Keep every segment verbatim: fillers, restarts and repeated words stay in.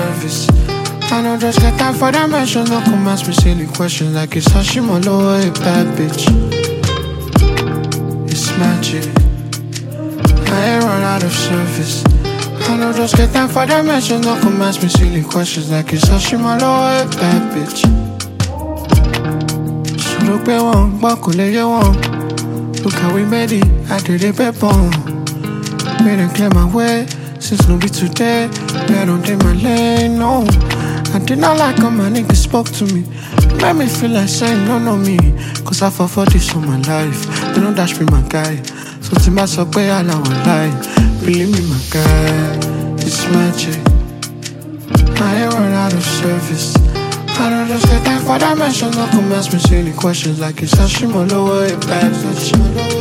service. I don't just get time for that mention. Don't come ask me silly questions like it's Hashimoto, a bad bitch. It's magic. I ain't run out of service. I don't just get time for that mention. Don't come ask me silly questions like it's Hashimoto, a bad bitch. So look where one, buckle lay one. Look how we made it, I did it back on. Made them clear my way, since no be today. I don't take my lane, no. I did not like how my niggas spoke to me. Made me feel like saying no, no me. Cause I fought for this for my life. They don't dash me my guy. So to my up way all I will lie. Believe me my guy, it's magic. I ain't run out of service. I don't just get time for that mention. Don't come ask me silly questions like it's Hashimoto, a bad bitch.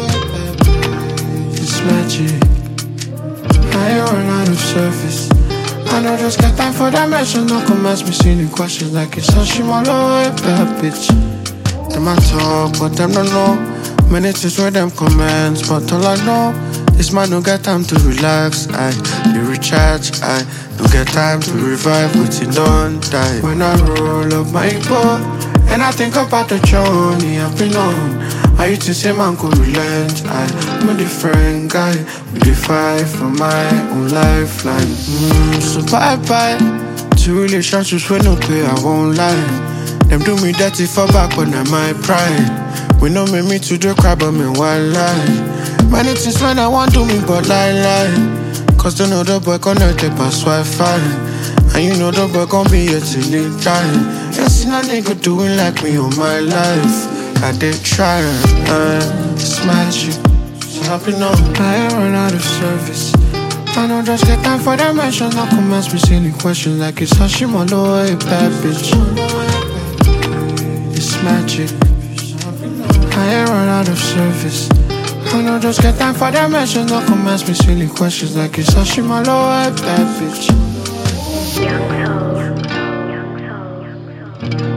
It's magic. I ain't run out of service. I don't just get time for that mention. Don't come ask me silly questions like it's Hashimoto, a bad bitch. Them I talk, but them don't know. Many things where them comments, but all I know is man don't get time to relax. I be recharge. I don't get time to revive what you don't die. When I roll up my boat and I think about the journey I've been on, I used to say man could relent. I'm a different guy with the fight for my own lifeline. Mm, so bye bye to relationships with no pay, I won't lie. Them do me dirty for back when I'm my pride. We know me me to the crab but me one lie. Many things when I want to me but lie lie. Cause they know the boy connected past Wi-Fi. And you know the boy gon' be here till he die. You seen a nigga doing like me all my life. I did try, uh, it's magic. So happy now, I ain't run out of service. I don't just get time for that mention. Don't come ask me silly questions like it's Hashimoto, a bad bitch. It's magic. I ain't run out of service. I don't just get time for that mention. Don't come ask me silly questions like it's Hashimoto, a bad bitch. Young soul, young soul, young soul.